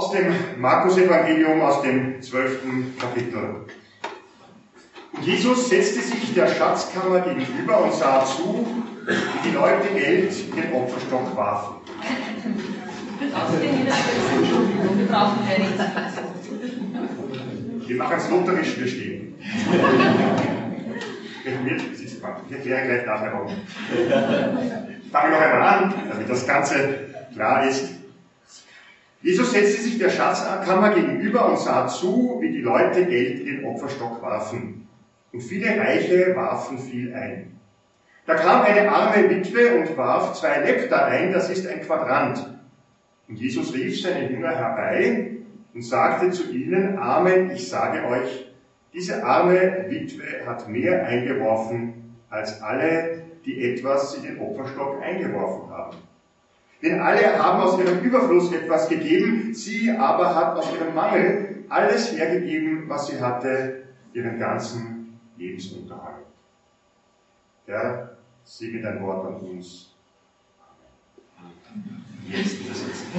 Aus dem Markus-Evangelium, aus dem 12. Kapitel. Und Jesus setzte sich der Schatzkammer gegenüber und sah zu, wie die Leute Geld in den Opferstock warfen. Wir brauchen keine. Wir machen es lutherisch, wir stehen. Ich erkläre gleich nachher auch. Ich fange noch einmal an, damit das Ganze klar ist. Jesus setzte sich der Schatzkammer gegenüber und sah zu, wie die Leute Geld in den Opferstock warfen. Und viele Reiche warfen viel ein. Da kam eine arme Witwe und warf 2 Lepta ein, das ist ein Quadrant. Und Jesus rief seine Jünger herbei und sagte zu ihnen: Amen, ich sage euch, diese arme Witwe hat mehr eingeworfen als alle, die etwas in den Opferstock eingeworfen haben. Denn alle haben aus ihrem Überfluss etwas gegeben, sie aber hat aus ihrem Mangel alles hergegeben, was sie hatte, ihren ganzen Lebensunterhalt. Herr, segne dein Wort an uns. Jetzt ist es jetzt.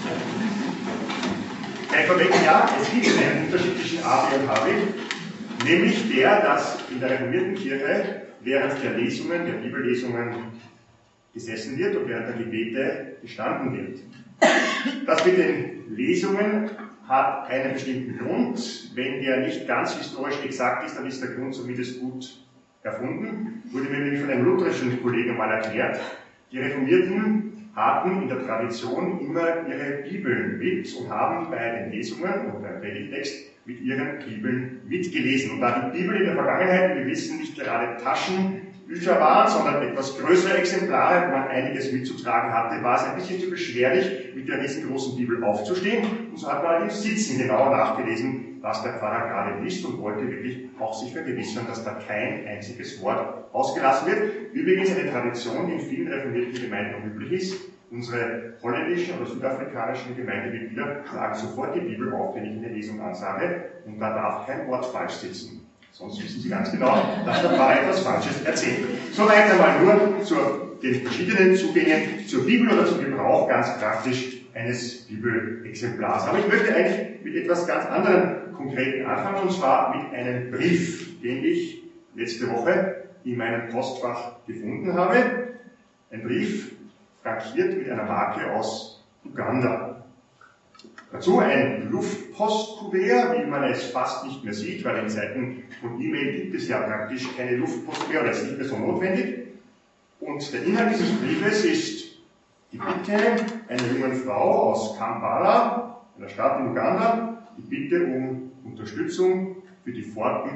Vorweg, ja, es gibt einen unterschiedlichen A, B und H, nämlich der, dass in der reformierten Kirche während der Lesungen, der Bibellesungen gesessen wird und während der Gebete gestanden wird. Das mit den Lesungen hat einen bestimmten Grund. Wenn der nicht ganz historisch exakt ist, dann ist der Grund zumindest gut erfunden. Wurde mir nämlich von einem lutherischen Kollegen mal erklärt. Die Reformierten hatten in der Tradition immer ihre Bibeln mit und haben bei den Lesungen und beim Predigtext mit ihren Bibeln mitgelesen. Und da die Bibel in der Vergangenheit, wie wir wissen, nicht gerade Taschenbücher waren, sondern etwas größere Exemplare, wo man einiges mitzutragen hatte, war es ein bisschen zu beschwerlich, mit der riesengroßen Bibel aufzustehen. Und so hat man halt im Sitzen genau nachgelesen, was der Pfarrer gerade liest, und wollte wirklich auch sich vergewissern, dass da kein einziges Wort ausgelassen wird. Übrigens eine Tradition, die in vielen reformierten Gemeinden noch üblich ist. Unsere holländischen oder südafrikanischen Gemeindemitglieder schlagen sofort die Bibel auf, wenn ich eine Lesung ansage, und da darf kein Wort falsch sitzen. Sonst wissen Sie ganz genau, dass der Pfarrer etwas Falsches erzählt. Soweit einmal nur zu den verschiedenen Zugängen zur Bibel oder zum Gebrauch ganz praktisch eines Bibelexemplars. Aber ich möchte eigentlich mit etwas ganz anderem Konkreten anfangen, und zwar mit einem Brief, den ich letzte Woche in meinem Postfach gefunden habe. Ein Brief, frankiert mit einer Marke aus Uganda. Dazu ein Luftpostkuvert, wie man es fast nicht mehr sieht, weil in Zeiten von E-Mail gibt es ja praktisch keine Luftpost mehr oder ist nicht mehr so notwendig. Und der Inhalt dieses Briefes ist die Bitte einer jungen Frau aus Kampala, einer Stadt in Uganda, die Bitte um Unterstützung für die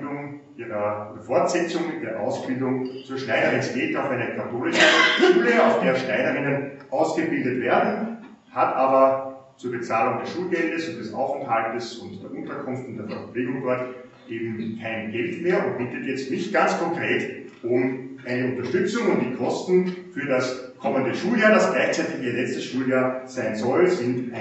Fortsetzung der Ausbildung zur Schneiderin. Es geht auf eine katholische Schule, auf der Schneiderinen ausgebildet werden, hat aber zur Bezahlung des Schulgeldes und des Aufenthaltes und der Unterkunft und der Verpflegung dort eben kein Geld mehr und bittet jetzt mich ganz konkret um eine Unterstützung, und die Kosten für das kommende Schuljahr, das gleichzeitig ihr letztes Schuljahr sein soll, sind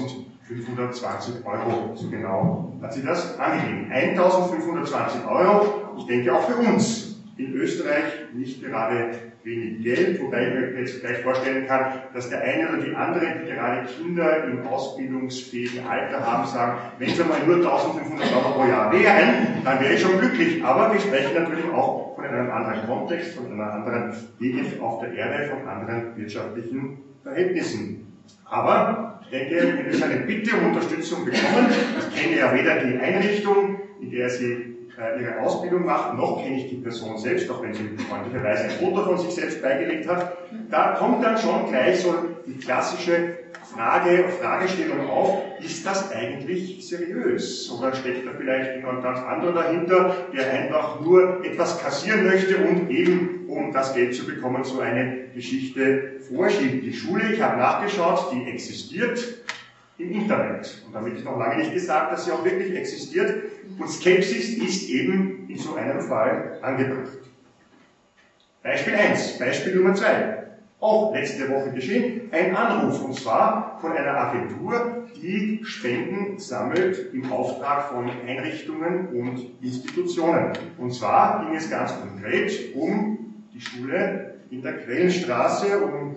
1.520 Euro. So genau hat sie das angegeben. 1.520 Euro, ich denke auch für uns in Österreich nicht gerade wenig Geld, wobei ich mir jetzt gleich vorstellen kann, dass der eine oder die andere, die gerade Kinder im ausbildungsfähigen Alter haben, sagen, wenn es einmal nur 1.500 Euro pro Jahr wären, dann wäre ich schon glücklich. Aber wir sprechen natürlich auch von einem anderen Kontext, von einer anderen Gegend auf der Erde, von anderen wirtschaftlichen Verhältnissen. Aber ich denke, wenn wir so eine Bitte um Unterstützung bekommen, ich kenne ja weder die Einrichtung, in der sie ihre Ausbildung macht, noch kenne ich die Person selbst, auch wenn sie freundlicherweise ein Foto von sich selbst beigelegt hat, da kommt dann schon gleich so die klassische Fragestellung auf, ist das eigentlich seriös? Oder steckt da vielleicht jemand ganz anderer dahinter, der einfach nur etwas kassieren möchte und eben, um das Geld zu bekommen, so eine Geschichte vorschiebt? Die Schule, ich habe nachgeschaut, die existiert im Internet. Und damit ist noch lange nicht gesagt, dass sie auch wirklich existiert. Und Skepsis ist eben in so einem Fall angebracht. Beispiel 1, Beispiel Nummer 2. Auch letzte Woche geschehen, ein Anruf, und zwar von einer Agentur, die Spenden sammelt im Auftrag von Einrichtungen und Institutionen. Und zwar ging es ganz konkret um die Schule in der Quellenstraße, um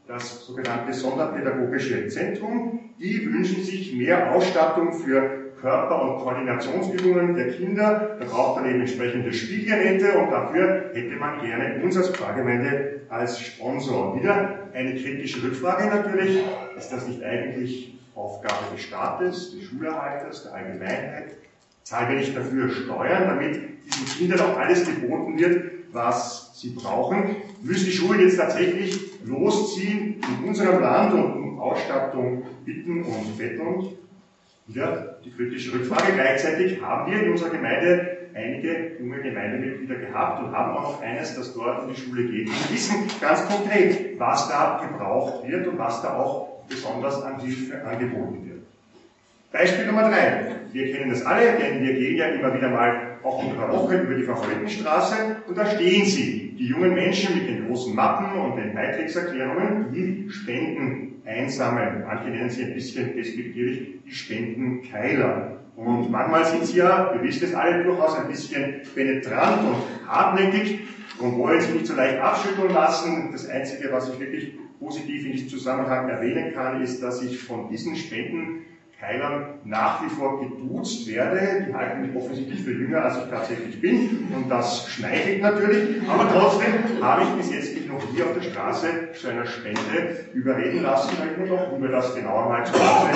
das sogenannte Sonderpädagogische Zentrum. Die wünschen sich mehr Ausstattung für Körper- und Koordinationsübungen der Kinder. Da braucht man eben entsprechende Spielgeräte und dafür hätte man gerne uns als Pfarrgemeinde als Sponsor. Wieder eine kritische Rückfrage natürlich. Ist das nicht eigentlich Aufgabe des Staates, des Schulerhalters, der Allgemeinheit? Zahlen wir nicht dafür Steuern, damit diesen Kindern auch alles geboten wird, was sie brauchen? Müssen die Schulen jetzt tatsächlich losziehen in unserem Land und um Ausstattung bitten und betteln? Wieder die kritische Rückfrage. Gleichzeitig haben wir in unserer Gemeinde einige junge Gemeindemitglieder gehabt und haben auch noch eines, das dort in die Schule geht. Wir wissen ganz konkret, was da gebraucht wird und was da auch besonders an Hilfe angeboten wird. Beispiel Nummer 3. Wir kennen das alle, denn wir gehen ja immer wieder mal auch in der Woche über die Verfolgenstraße und da stehen sie, die jungen Menschen mit den großen Mappen und den Beitrittserklärungen, die Spenden einsammeln. Manche nennen sie ein bisschen despektierlich die Spendenkeiler. Und manchmal sind sie ja, wir wissen es alle, durchaus ein bisschen penetrant und hartnäckig und wollen sich nicht so leicht abschütteln lassen. Das Einzige, was ich wirklich positiv in diesem Zusammenhang erwähnen kann, ist, dass ich von diesen Spendenkeilern nach wie vor geduzt werde. Die halten mich offensichtlich für jünger, als ich tatsächlich bin. Und das schmeichelt natürlich. Aber trotzdem habe ich bis jetzt mich noch nie auf der Straße zu einer Spende überreden lassen, weil ich mir doch über das genauer mal zu Hause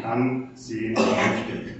ansehen möchte.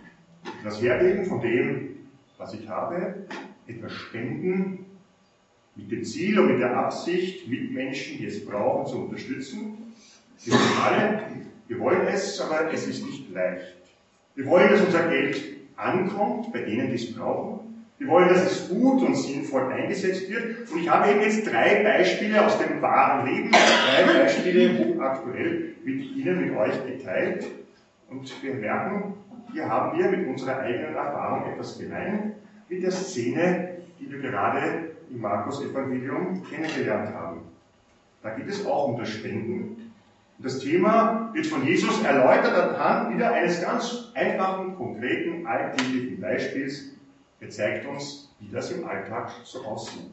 Das wäre eben von dem, was ich habe, etwas spenden, mit dem Ziel und mit der Absicht, Mitmenschen, die es brauchen, zu unterstützen. Wir wissen alle, wir wollen es, aber es ist nicht leicht. Wir wollen, dass unser Geld ankommt bei denen, die es brauchen. Wir wollen, dass es gut und sinnvoll eingesetzt wird. Und ich habe eben jetzt 3 Beispiele aus dem wahren Leben, 3 Beispiele hochaktuell mit Ihnen, mit euch geteilt. Und wir merken, hier haben wir mit unserer eigenen Erfahrung etwas gemein mit der Szene, die wir gerade im Markus-Evangelium kennengelernt haben. Da geht es auch um das Spenden. Und das Thema wird von Jesus erläutert anhand wieder eines ganz einfachen, konkreten, alltäglichen Beispiels. Er zeigt uns, wie das im Alltag so aussieht.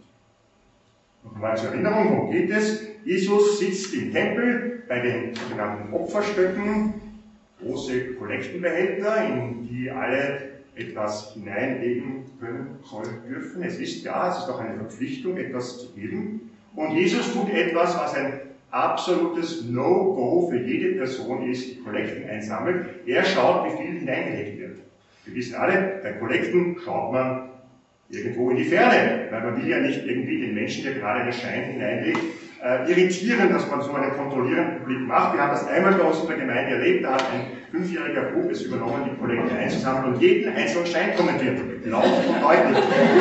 Nochmal zur Erinnerung, worum geht es? Jesus sitzt im Tempel bei den sogenannten Opferstöcken, große Kollektenbehälter, in die alle etwas hineinlegen können, sollen, dürfen. Es ist ja, es ist auch eine Verpflichtung, etwas zu geben. Und Jesus tut etwas, was ein absolutes No-Go für jede Person ist, die Kollekten einsammelt. Er schaut, wie viel hineingelegt wird. Wir wissen alle, bei Kollekten schaut man irgendwo in die Ferne, weil man will ja nicht irgendwie den Menschen, der gerade einen Schein hineinlegt, irritieren, dass man so einen kontrollierenden Blick macht. Wir haben das einmal bei uns in der Gemeinde erlebt, da hat ein 5-jähriger Bub es übernommen, die Kollekte einzusammeln und jeden einzelnen Schein kommentiert. Laut und deutlich.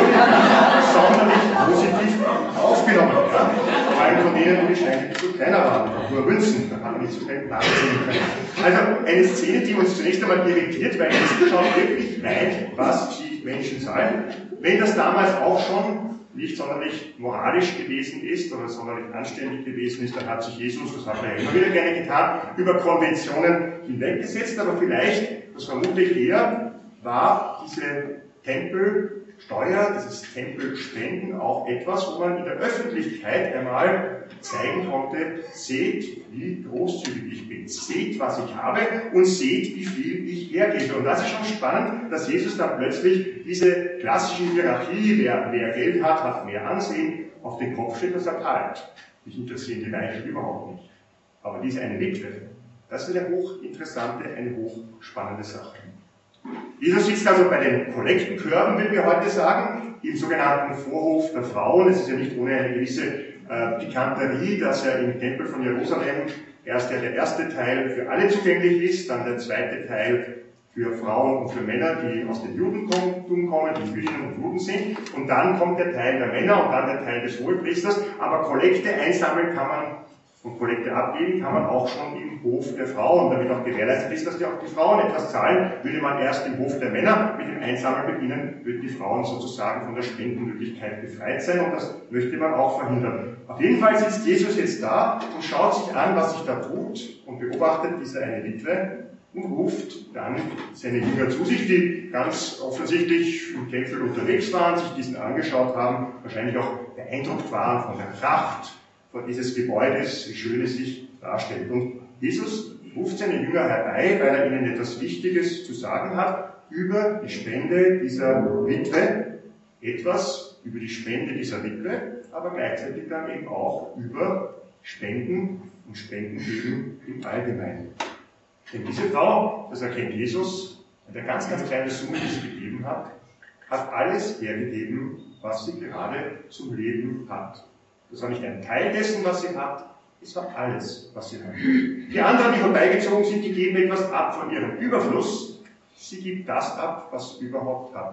Sonderlich positiv aufgenommen. Ja? Vor allem von denen, wo die Scheine nicht so kleiner waren, nur Münzen, da kann man nicht so schnell nachsehen können. Also eine Szene, die uns zunächst einmal irritiert, weil es schaut wirklich rein, was die Menschen zahlen. Wenn das damals auch schon nicht sonderlich moralisch gewesen ist oder sonderlich anständig gewesen ist, dann hat sich Jesus, das hat er ja immer wieder gerne getan, über Konventionen hinweggesetzt, aber vielleicht, das vermute ich eher, war diese Tempelsteuer, dieses Tempelspenden auch etwas, wo man in der Öffentlichkeit einmal zeigen konnte, seht, wie großzügig ich bin, seht, was ich habe und seht, wie viel ich hergebe. Und das ist schon spannend, dass Jesus dann plötzlich diese klassische Hierarchie, wer mehr Geld hat, hat mehr Ansehen, auf den Kopf steht und sagt, halt, mich interessieren die Reichen überhaupt nicht. Aber diese eine Witwe, das ist eine hochinteressante, eine hochspannende Sache. Jesus sitzt also bei den Kollektenkörben, würden wir heute sagen, im sogenannten Vorhof der Frauen. Es ist ja nicht ohne eine gewisse Pikanterie, dass ja im Tempel von Jerusalem erst der erste Teil für alle zugänglich ist, dann der zweite Teil für Frauen und für Männer, die aus dem Judentum kommen, die Jüdinnen und Juden sind. Und dann kommt der Teil der Männer und dann der Teil des Hohepriesters. Aber Kollekte einsammeln kann man und Kollekte abgeben kann man auch schon im Hof der Frauen, damit auch gewährleistet ist, dass auch die Frauen etwas zahlen. Würde man erst im Hof der Männer mit dem Einsammeln beginnen, würden die Frauen sozusagen von der Spendenmöglichkeit befreit sein und das möchte man auch verhindern. Auf jeden Fall sitzt Jesus jetzt da und schaut sich an, was sich da tut und beobachtet diese eine Witwe und ruft dann seine Jünger zu sich, die ganz offensichtlich im Tempel unterwegs waren, sich diesen angeschaut haben, wahrscheinlich auch beeindruckt waren von der Pracht vor dieses Gebäudes, wie schön es sich darstellt. Und Jesus ruft seine Jünger herbei, weil er ihnen etwas Wichtiges zu sagen hat über die Spende dieser Witwe, etwas über die Spende dieser Witwe, aber gleichzeitig dann eben auch über Spenden und Spendengeben im Allgemeinen. Denn diese Frau, das erkennt Jesus, eine ganz, ganz kleine Summe, die sie gegeben hat, hat alles hergegeben, was sie gerade zum Leben hat. Das war nicht ein Teil dessen, was sie hat, es war alles, was sie hat. Die anderen, die vorbeigezogen sind, die geben etwas ab von ihrem Überfluss. Sie gibt das ab, was sie überhaupt hat.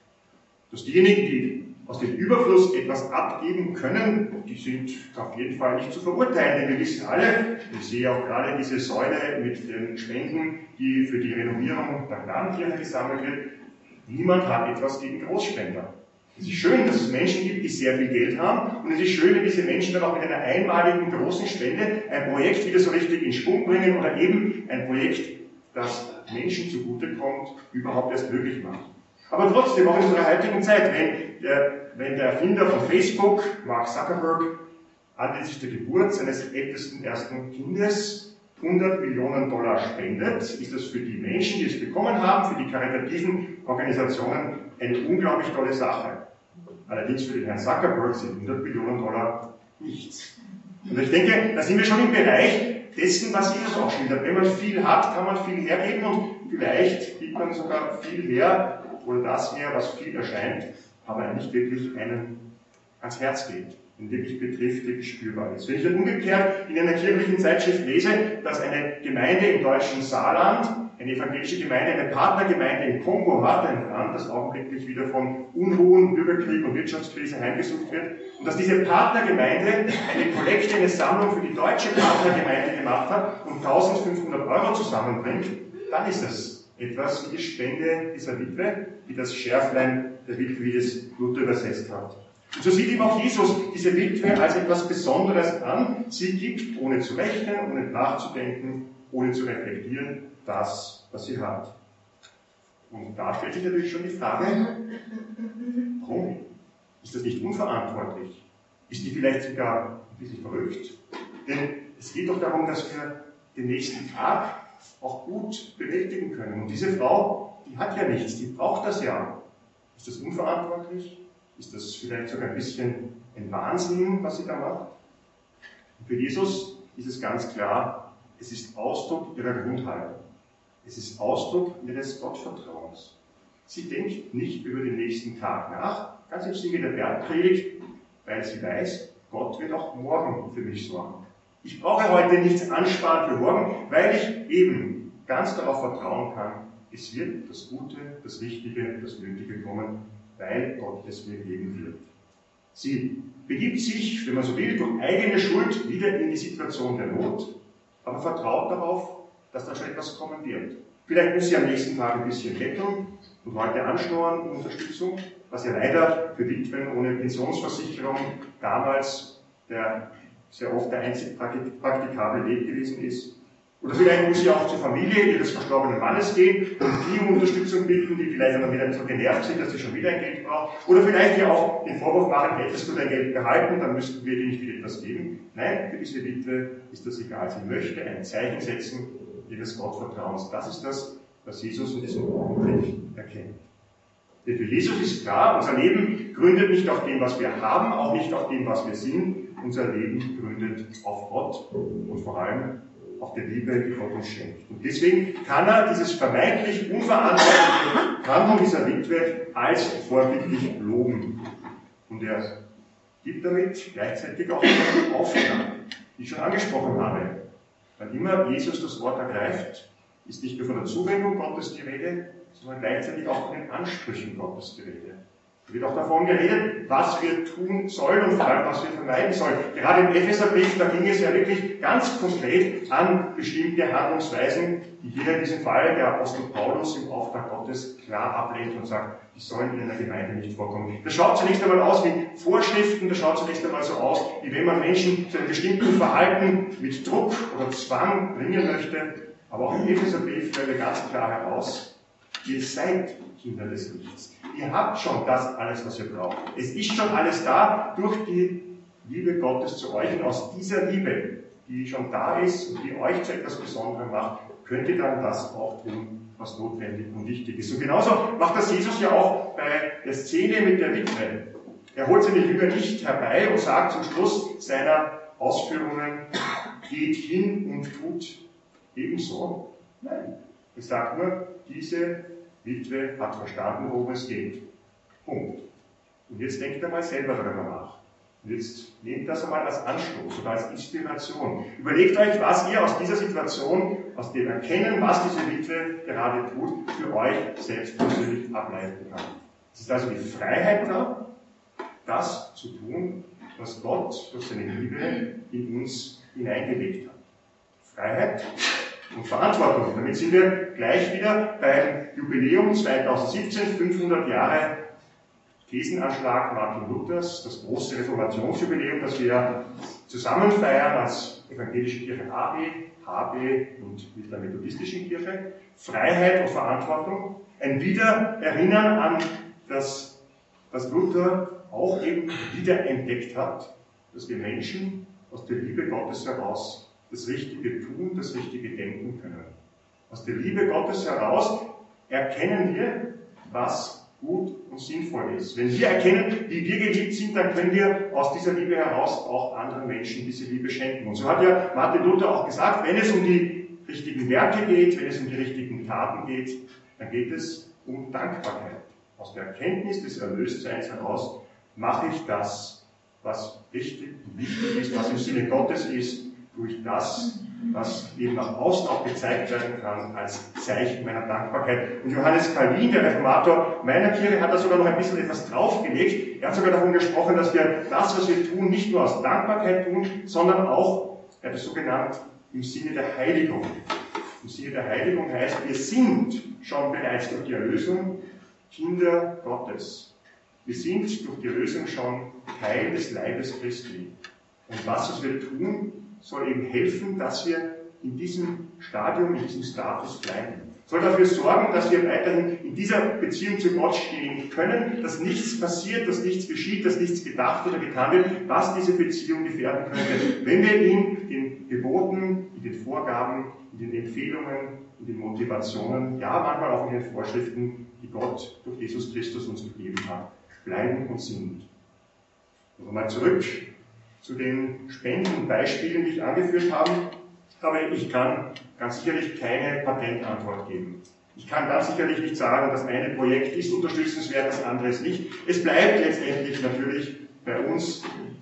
Dass diejenigen, die aus dem Überfluss etwas abgeben können, die sind auf jeden Fall nicht zu verurteilen, denn wir wissen alle, ich sehe auch gerade diese Säule mit den Spenden, die für die Renovierung der Gnadenkirche gesammelt wird, niemand hat etwas gegen Großspender. Es ist schön, dass es Menschen gibt, die sehr viel Geld haben, und es ist schön, wenn diese Menschen dann auch mit einer einmaligen großen Spende ein Projekt wieder so richtig in Schwung bringen oder eben ein Projekt, das Menschen zugutekommt, überhaupt erst möglich macht. Aber trotzdem, auch in unserer heutigen Zeit, wenn der Erfinder von Facebook, Mark Zuckerberg, anlässlich der Geburt seines ältesten ersten Kindes $100 Millionen spendet, ist das für die Menschen, die es bekommen haben, für die karitativen Organisationen eine unglaublich tolle Sache. Allerdings für den Herrn Zuckerberg sind $100 Millionen nichts. Und ich denke, da sind wir schon im Bereich dessen, was Jesus auch schildert. Wenn man viel hat, kann man viel hergeben und vielleicht gibt man sogar viel her, oder das her, was viel erscheint, aber nicht wirklich einem ans Herz geht und wirklich betrifft, wirklich spürbar ist. Wenn ich dann umgekehrt in einer kirchlichen Zeitschrift lese, dass eine Gemeinde im deutschen Saarland, eine evangelische Gemeinde, eine Partnergemeinde im Kongo hat, ein Land, das augenblicklich wieder von Unruhen, Bürgerkrieg und Wirtschaftskrise heimgesucht wird, und dass diese Partnergemeinde eine Kollekte, eine Sammlung für die deutsche Partnergemeinde gemacht hat und 1.500 € zusammenbringt, dann ist das etwas wie die Spende dieser Witwe, wie das Schärflein der Witwe, wie es Luther übersetzt hat. Und so sieht eben auch Jesus diese Witwe als etwas Besonderes an. Sie gibt, ohne zu rechnen, ohne nachzudenken, ohne zu reflektieren, das, was sie hat. Und da stellt sich natürlich schon die Frage, warum? Ist das nicht unverantwortlich? Ist die vielleicht sogar ein bisschen verrückt? Denn es geht doch darum, dass wir den nächsten Tag auch gut bewältigen können. Und diese Frau, die hat ja nichts, die braucht das ja. Ist das unverantwortlich? Ist das vielleicht sogar ein bisschen ein Wahnsinn, was sie da macht? Und für Jesus ist es ganz klar, es ist Ausdruck ihrer Grundhaltung. Es ist Ausdruck ihres Gottvertrauens. Sie denkt nicht über den nächsten Tag nach, ganz im Sinne der Bergpredigt, weil sie weiß, Gott wird auch morgen für mich sorgen. Ich brauche heute nichts ansparen für morgen, weil ich eben ganz darauf vertrauen kann, es wird das Gute, das Richtige, das Nötige kommen, weil Gott es mir geben wird. Sie begibt sich, wenn man so will, durch eigene Schuld wieder in die Situation der Not, aber vertraut darauf, dass da schon etwas kommen wird. Vielleicht muss sie am nächsten Tag ein bisschen betteln und heute anschnorren, Unterstützung, was ja leider für Witwen ohne Pensionsversicherung damals sehr oft der einzig praktikable Weg gewesen ist. Oder vielleicht muss sie auch zur Familie ihres verstorbenen Mannes gehen und die um Unterstützung bitten, die vielleicht dann wieder so genervt sind, dass sie schon wieder ein Geld braucht. Oder vielleicht ihr auch den Vorwurf machen, hättest du dein Geld behalten, dann müssten wir dir nicht wieder etwas geben. Nein, für diese Witwe ist das egal. Sie möchte ein Zeichen setzen ihres Gottvertrauens. Das ist das, was Jesus in diesem Augenblick erkennt. Denn für Jesus ist klar, unser Leben gründet nicht auf dem, was wir haben, auch nicht auf dem, was wir sind. Unser Leben gründet auf Gott und vor allem auf der Liebe, die Gott uns schenkt. Und deswegen kann er dieses vermeintlich unverantwortliche Handeln dieser Witwe als vorbildlich loben. Und er gibt damit gleichzeitig auch einen Auftrag, wie ich schon angesprochen habe. Wann immer Jesus das Wort ergreift, ist nicht nur von der Zuwendung Gottes die Rede, sondern gleichzeitig auch von den Ansprüchen Gottes die Rede. Es wird auch davon geredet, was wir tun sollen und vor allem, was wir vermeiden sollen. Gerade im Epheserbrief, da ging es ja wirklich ganz konkret an bestimmte Handlungsweisen, die hier in diesem Fall der Apostel Paulus im Auftrag Gottes klar ablehnt und sagt, die sollen in einer Gemeinde nicht vorkommen. Das schaut zunächst einmal aus wie Vorschriften, das schaut zunächst einmal so aus, wie wenn man Menschen zu einem bestimmten Verhalten mit Druck oder Zwang bringen möchte. Aber auch im Epheserbrief stellt er ganz klar heraus, ihr seid Kinder des Lichts. Ihr habt schon das alles, was ihr braucht. Es ist schon alles da durch die Liebe Gottes zu euch, und aus dieser Liebe, die schon da ist und die euch zu etwas Besonderem macht, könnt ihr dann das auch tun, was notwendig und wichtig ist. Und genauso macht das Jesus ja auch bei der Szene mit der Witwe. Er holt seine Jünger nicht herbei und sagt zum Schluss seiner Ausführungen, geht hin und tut ebenso. Nein, er sagt nur, diese Witwe hat verstanden, worum es geht. Punkt. Und jetzt denkt er mal selber darüber nach. Und jetzt nehmt das einmal als Anstoß oder als Inspiration. Überlegt euch, was ihr aus dieser Situation, aus dem Erkennen, was diese Witwe gerade tut, für euch selbst persönlich ableiten kann. Es ist also die Freiheit da, das zu tun, was Gott durch seine Liebe in uns hineingelegt hat. Freiheit und Verantwortung. Damit sind wir gleich wieder beim Jubiläum 2017, 500 Jahre Thesenanschlag Martin Luthers, das große Reformationsjubiläum, das wir zusammen feiern als Evangelische Kirche AB, HB und mit der Methodistischen Kirche. Freiheit und Verantwortung. Ein Wiedererinnern an das, was Luther auch eben wiederentdeckt hat, dass wir Menschen aus der Liebe Gottes heraus das Richtige tun, das Richtige denken können. Aus der Liebe Gottes heraus erkennen wir, was gut und sinnvoll ist. Wenn wir erkennen, wie wir geliebt sind, dann können wir aus dieser Liebe heraus auch anderen Menschen diese Liebe schenken. Und so hat ja Martin Luther auch gesagt, wenn es um die richtigen Werke geht, wenn es um die richtigen Taten geht, dann geht es um Dankbarkeit. Aus der Erkenntnis des Erlöstseins heraus mache ich das, was richtig und wichtig ist, was im Sinne Gottes ist, durch das, was eben nach außen auch gezeigt werden kann als Zeichen meiner Dankbarkeit. Und Johannes Calvin, der Reformator meiner Kirche, hat da sogar noch ein bisschen etwas draufgelegt. Er hat sogar davon gesprochen, dass wir das, was wir tun, nicht nur aus Dankbarkeit tun, sondern auch, er hat es so genannt, im Sinne der Heiligung. Im Sinne der Heiligung heißt, wir sind schon bereits durch die Erlösung Kinder Gottes. Wir sind durch die Erlösung schon Teil des Leibes Christi. Und was wir tun, soll eben helfen, dass wir in diesem Stadium, in diesem Status bleiben. Soll dafür sorgen, dass wir weiterhin in dieser Beziehung zu Gott stehen können, dass nichts passiert, dass nichts geschieht, dass nichts gedacht oder getan wird, was diese Beziehung gefährden könnte, wenn wir ihn in den Geboten, in den Vorgaben, in den Empfehlungen, in den Motivationen, ja manchmal auch in den Vorschriften, die Gott durch Jesus Christus uns gegeben hat, bleiben und sind. Also mal zurück zu den Spendenbeispielen, die ich angeführt habe. Aber ich kann ganz sicherlich keine Patentantwort geben. Ich kann ganz sicherlich nicht sagen, das eine Projekt ist unterstützenswert, das andere ist nicht. Es bleibt letztendlich natürlich bei uns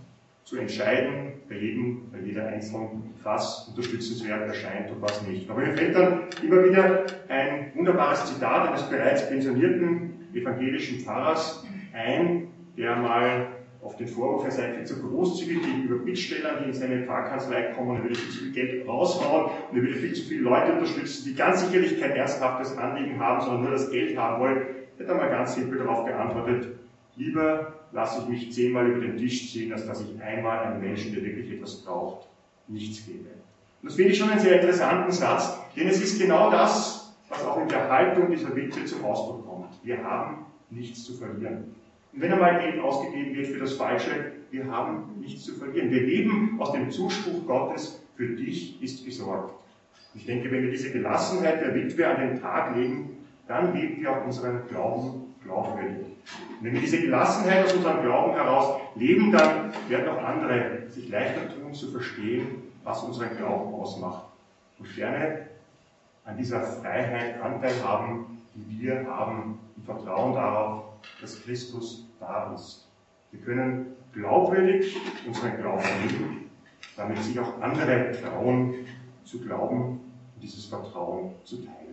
zu entscheiden, bei jeder Einzelnen, was unterstützenswert erscheint und was nicht. Aber mir fällt dann immer wieder ein wunderbares Zitat eines bereits pensionierten evangelischen Pfarrers ein, der mal auf den Vorwurf, er sei viel zu großzügig gegenüber Bittstellern, die in seine Pfarrkanzlei kommen, er würde viel zu viel Geld raushauen und er würde viel zu viele Leute unterstützen, die ganz sicherlich kein ernsthaftes Anliegen haben, sondern nur das Geld haben wollen. Er hat einmal ganz simpel darauf geantwortet, lieber lasse ich mich 10-mal über den Tisch ziehen, als dass ich einmal einem Menschen, der wirklich etwas braucht, nichts gebe. Und das finde ich schon einen sehr interessanten Satz, denn es ist genau das, was auch in der Haltung dieser Witwe zum Ausdruck kommt. Wir haben nichts zu verlieren. Und wenn einmal Geld ausgegeben wird für das Falsche, wir haben nichts zu verlieren. Wir leben aus dem Zuspruch Gottes, für dich ist gesorgt. Und ich denke, wenn wir diese Gelassenheit der Witwe an den Tag legen, dann leben wir auch unseren Glauben glaubwürdig. Und wenn wir diese Gelassenheit aus unserem Glauben heraus leben, dann werden auch andere sich leichter tun zu verstehen, was unseren Glauben ausmacht. Und gerne an dieser Freiheit Anteil haben, die wir haben, im Vertrauen darauf, dass Christus da ist. Wir können glaubwürdig unseren Glauben leben, damit sich auch andere trauen zu glauben und dieses Vertrauen zu teilen.